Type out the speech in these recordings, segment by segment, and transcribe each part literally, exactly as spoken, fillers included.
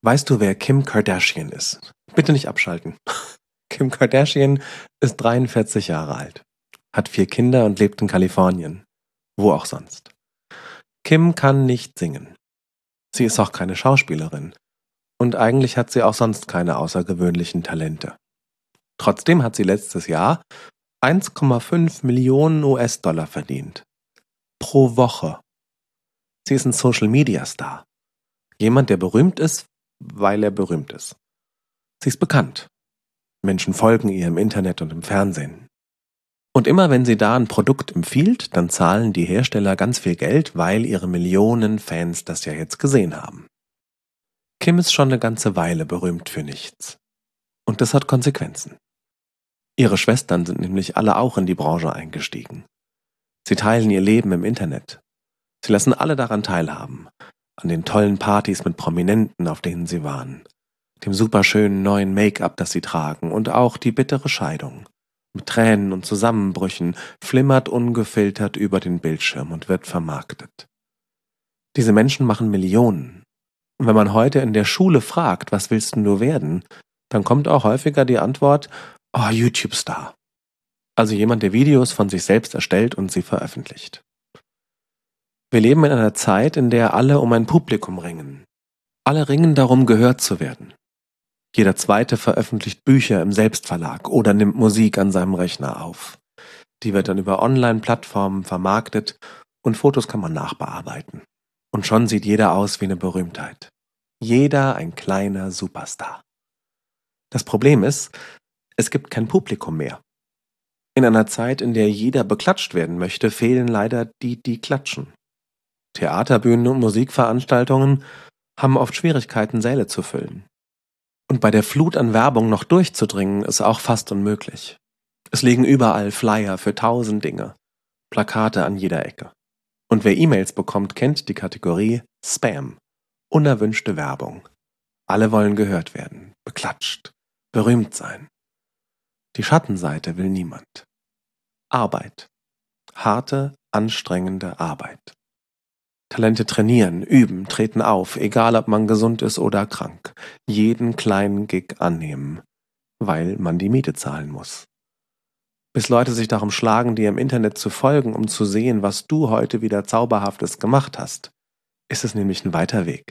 Weißt du, wer Kim Kardashian ist? Bitte nicht abschalten. Kim Kardashian ist dreiundvierzig Jahre alt, hat vier Kinder und lebt in Kalifornien. Wo auch sonst. Kim kann nicht singen. Sie ist auch keine Schauspielerin. Und eigentlich hat sie auch sonst keine außergewöhnlichen Talente. Trotzdem hat sie letztes Jahr eins Komma fünf Millionen U S-Dollar verdient. Pro Woche. Sie ist ein Social-Media-Star. Jemand, der berühmt ist, weil er berühmt ist. Sie ist bekannt. Menschen folgen ihr im Internet und im Fernsehen. Und immer wenn sie da ein Produkt empfiehlt, dann zahlen die Hersteller ganz viel Geld, weil ihre Millionen Fans das ja jetzt gesehen haben. Kim ist schon eine ganze Weile berühmt für nichts. Und das hat Konsequenzen. Ihre Schwestern sind nämlich alle auch in die Branche eingestiegen. Sie teilen ihr Leben im Internet. Sie lassen alle daran teilhaben. An den tollen Partys mit Prominenten, auf denen sie waren. Dem superschönen neuen Make-up, das sie tragen. Und auch die bittere Scheidung. Mit Tränen und Zusammenbrüchen flimmert ungefiltert über den Bildschirm und wird vermarktet. Diese Menschen machen Millionen. Und wenn man heute in der Schule fragt, was willst denn du werden, dann kommt auch häufiger die Antwort, oh, YouTube-Star. Also jemand, der Videos von sich selbst erstellt und sie veröffentlicht. Wir leben in einer Zeit, in der alle um ein Publikum ringen. Alle ringen darum, gehört zu werden. Jeder Zweite veröffentlicht Bücher im Selbstverlag oder nimmt Musik an seinem Rechner auf. Die wird dann über Online-Plattformen vermarktet und Fotos kann man nachbearbeiten. Und schon sieht jeder aus wie eine Berühmtheit. Jeder ein kleiner Superstar. Das Problem ist, es gibt kein Publikum mehr. In einer Zeit, in der jeder beklatscht werden möchte, fehlen leider die, die klatschen. Theaterbühnen und Musikveranstaltungen haben oft Schwierigkeiten, Säle zu füllen. Und bei der Flut an Werbung noch durchzudringen, ist auch fast unmöglich. Es liegen überall Flyer für tausend Dinge, Plakate an jeder Ecke. Und wer E-Mails bekommt, kennt die Kategorie Spam, unerwünschte Werbung. Alle wollen gehört werden, beklatscht, berühmt sein. Die Schattenseite will niemand. Arbeit. Harte, anstrengende Arbeit. Talente trainieren, üben, treten auf, egal ob man gesund ist oder krank. Jeden kleinen Gig annehmen, weil man die Miete zahlen muss. Bis Leute sich darum schlagen, dir im Internet zu folgen, um zu sehen, was du heute wieder Zauberhaftes gemacht hast, ist es nämlich ein weiter Weg.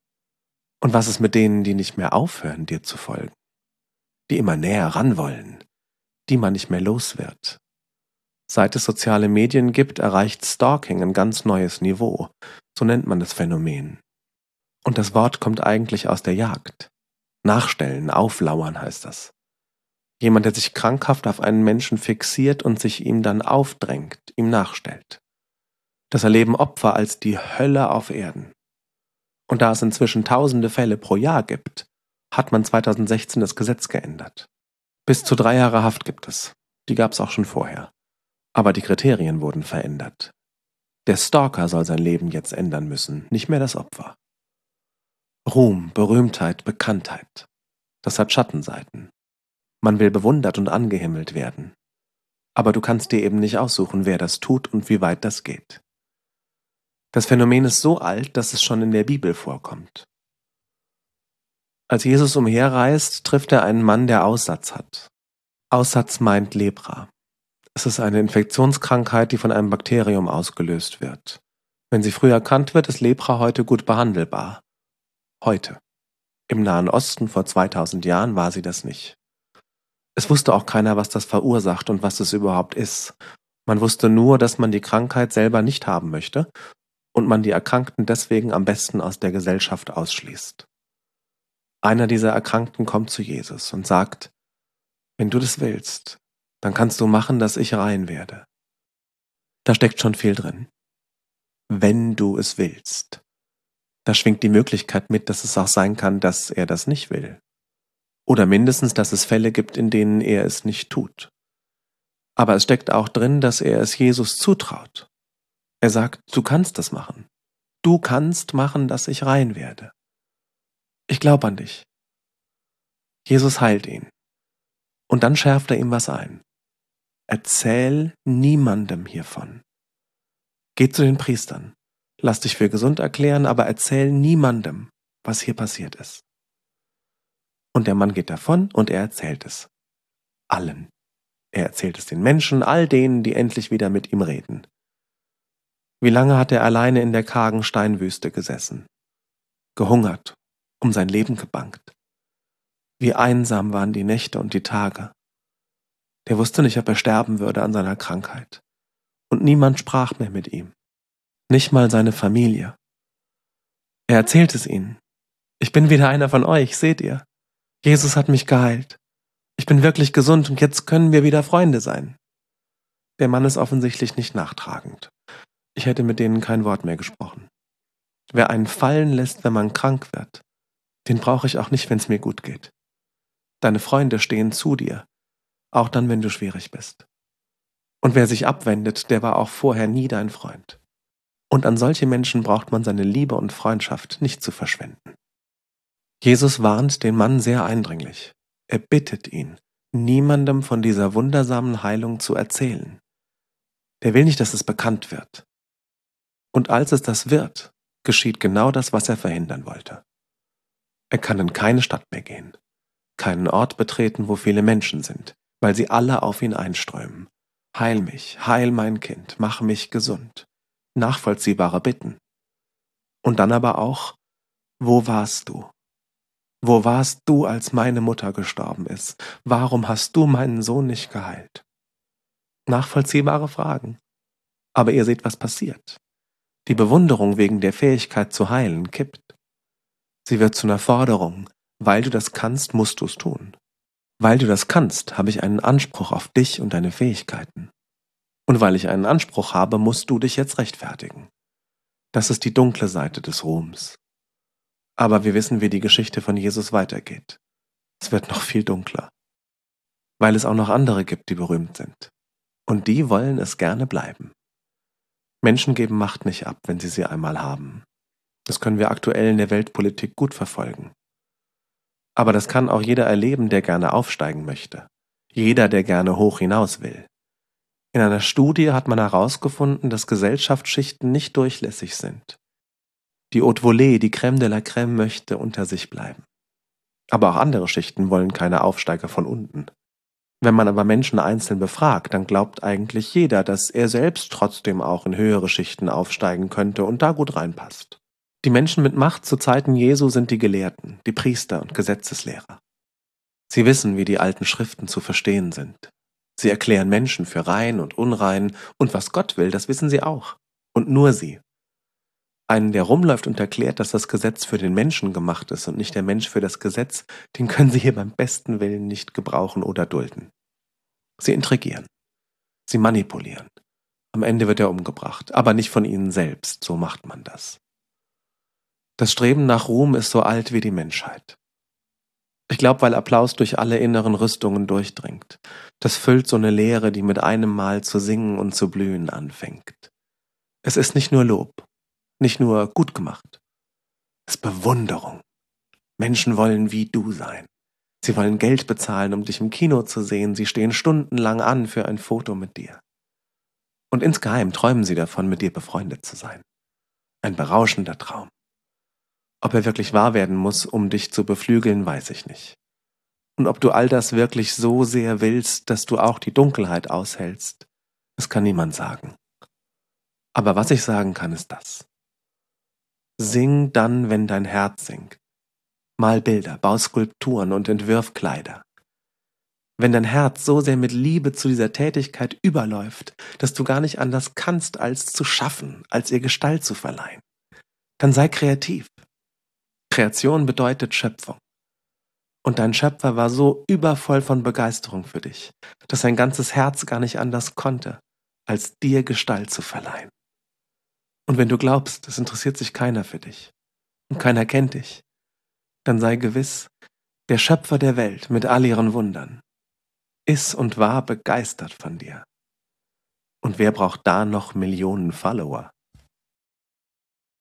Und was ist mit denen, die nicht mehr aufhören, dir zu folgen? Die immer näher ran wollen, die man nicht mehr los wird. Seit es soziale Medien gibt, erreicht Stalking ein ganz neues Niveau. So nennt man das Phänomen. Und das Wort kommt eigentlich aus der Jagd. Nachstellen, auflauern heißt das. Jemand, der sich krankhaft auf einen Menschen fixiert und sich ihm dann aufdrängt, ihm nachstellt. Das erleben Opfer als die Hölle auf Erden. Und da es inzwischen tausende Fälle pro Jahr gibt, hat man zweitausendsechzehn das Gesetz geändert. Bis zu drei Jahre Haft gibt es. Die gab es auch schon vorher. Aber die Kriterien wurden verändert. Der Stalker soll sein Leben jetzt ändern müssen, nicht mehr das Opfer. Ruhm, Berühmtheit, Bekanntheit. Das hat Schattenseiten. Man will bewundert und angehimmelt werden. Aber du kannst dir eben nicht aussuchen, wer das tut und wie weit das geht. Das Phänomen ist so alt, dass es schon in der Bibel vorkommt. Als Jesus umherreist, trifft er einen Mann, der Aussatz hat. Aussatz meint Lepra. Es ist eine Infektionskrankheit, die von einem Bakterium ausgelöst wird. Wenn sie früh erkannt wird, ist Lepra heute gut behandelbar. Heute. Im Nahen Osten vor zweitausend Jahren war sie das nicht. Es wusste auch keiner, was das verursacht und was es überhaupt ist. Man wusste nur, dass man die Krankheit selber nicht haben möchte und man die Erkrankten deswegen am besten aus der Gesellschaft ausschließt. Einer dieser Erkrankten kommt zu Jesus und sagt, wenn du das willst, dann kannst du machen, dass ich rein werde. Da steckt schon viel drin. Wenn du es willst. Da schwingt die Möglichkeit mit, dass es auch sein kann, dass er das nicht will. Oder mindestens, dass es Fälle gibt, in denen er es nicht tut. Aber es steckt auch drin, dass er es Jesus zutraut. Er sagt, du kannst das machen. Du kannst machen, dass ich rein werde. Ich glaube an dich. Jesus heilt ihn. Und dann schärft er ihm was ein. Erzähl niemandem hiervon. Geh zu den Priestern. Lass dich für gesund erklären, aber erzähl niemandem, was hier passiert ist. Und der Mann geht davon und er erzählt es. Allen. Er erzählt es den Menschen, all denen, die endlich wieder mit ihm reden. Wie lange hat er alleine in der kargen Steinwüste gesessen? Gehungert, um sein Leben gebangt. Wie einsam waren die Nächte und die Tage. Der wusste nicht, ob er sterben würde an seiner Krankheit. Und niemand sprach mehr mit ihm. Nicht mal seine Familie. Er erzählt es ihnen. Ich bin wieder einer von euch, seht ihr? Jesus hat mich geheilt. Ich bin wirklich gesund und jetzt können wir wieder Freunde sein. Der Mann ist offensichtlich nicht nachtragend. Ich hätte mit denen kein Wort mehr gesprochen. Wer einen fallen lässt, wenn man krank wird, den brauche ich auch nicht, wenn es mir gut geht. Deine Freunde stehen zu dir, auch dann, wenn du schwierig bist. Und wer sich abwendet, der war auch vorher nie dein Freund. Und an solche Menschen braucht man seine Liebe und Freundschaft nicht zu verschwenden. Jesus warnt den Mann sehr eindringlich. Er bittet ihn, niemandem von dieser wundersamen Heilung zu erzählen. Der will nicht, dass es bekannt wird. Und als es das wird, geschieht genau das, was er verhindern wollte. Er kann in keine Stadt mehr gehen, keinen Ort betreten, wo viele Menschen sind, weil sie alle auf ihn einströmen. Heil mich, heil mein Kind, mach mich gesund. Nachvollziehbare Bitten. Und dann aber auch, wo warst du? Wo warst du, als meine Mutter gestorben ist? Warum hast du meinen Sohn nicht geheilt? Nachvollziehbare Fragen. Aber ihr seht, was passiert. Die Bewunderung wegen der Fähigkeit zu heilen kippt. Sie wird zu einer Forderung. Weil du das kannst, musst du es tun. Weil du das kannst, habe ich einen Anspruch auf dich und deine Fähigkeiten. Und weil ich einen Anspruch habe, musst du dich jetzt rechtfertigen. Das ist die dunkle Seite des Ruhms. Aber wir wissen, wie die Geschichte von Jesus weitergeht. Es wird noch viel dunkler. Weil es auch noch andere gibt, die berühmt sind. Und die wollen es gerne bleiben. Menschen geben Macht nicht ab, wenn sie sie einmal haben. Das können wir aktuell in der Weltpolitik gut verfolgen. Aber das kann auch jeder erleben, der gerne aufsteigen möchte. Jeder, der gerne hoch hinaus will. In einer Studie hat man herausgefunden, dass Gesellschaftsschichten nicht durchlässig sind. Die Haute Volée, die Crème de la Crème möchte unter sich bleiben. Aber auch andere Schichten wollen keine Aufsteiger von unten. Wenn man aber Menschen einzeln befragt, dann glaubt eigentlich jeder, dass er selbst trotzdem auch in höhere Schichten aufsteigen könnte und da gut reinpasst. Die Menschen mit Macht zu Zeiten Jesu sind die Gelehrten, die Priester und Gesetzeslehrer. Sie wissen, wie die alten Schriften zu verstehen sind. Sie erklären Menschen für rein und unrein, und was Gott will, das wissen sie auch. Und nur sie. Einen, der rumläuft und erklärt, dass das Gesetz für den Menschen gemacht ist und nicht der Mensch für das Gesetz, den können sie hier beim besten Willen nicht gebrauchen oder dulden. Sie intrigieren. Sie manipulieren. Am Ende wird er umgebracht, aber nicht von ihnen selbst, so macht man das. Das Streben nach Ruhm ist so alt wie die Menschheit. Ich glaube, weil Applaus durch alle inneren Rüstungen durchdringt. Das füllt so eine Leere, die mit einem Mal zu singen und zu blühen anfängt. Es ist nicht nur Lob, nicht nur gut gemacht. Es ist Bewunderung. Menschen wollen wie du sein. Sie wollen Geld bezahlen, um dich im Kino zu sehen. Sie stehen stundenlang an für ein Foto mit dir. Und insgeheim träumen sie davon, mit dir befreundet zu sein. Ein berauschender Traum. Ob er wirklich wahr werden muss, um dich zu beflügeln, weiß ich nicht. Und ob du all das wirklich so sehr willst, dass du auch die Dunkelheit aushältst, das kann niemand sagen. Aber was ich sagen kann, ist das. Sing dann, wenn dein Herz singt. Mal Bilder, bau Skulpturen und entwirf Kleider. Wenn dein Herz so sehr mit Liebe zu dieser Tätigkeit überläuft, dass du gar nicht anders kannst, als zu schaffen, als ihr Gestalt zu verleihen, dann sei kreativ. Kreation bedeutet Schöpfung. Und dein Schöpfer war so übervoll von Begeisterung für dich, dass sein ganzes Herz gar nicht anders konnte, als dir Gestalt zu verleihen. Und wenn du glaubst, es interessiert sich keiner für dich und keiner kennt dich, dann sei gewiss, der Schöpfer der Welt mit all ihren Wundern ist und war begeistert von dir. Und wer braucht da noch Millionen Follower?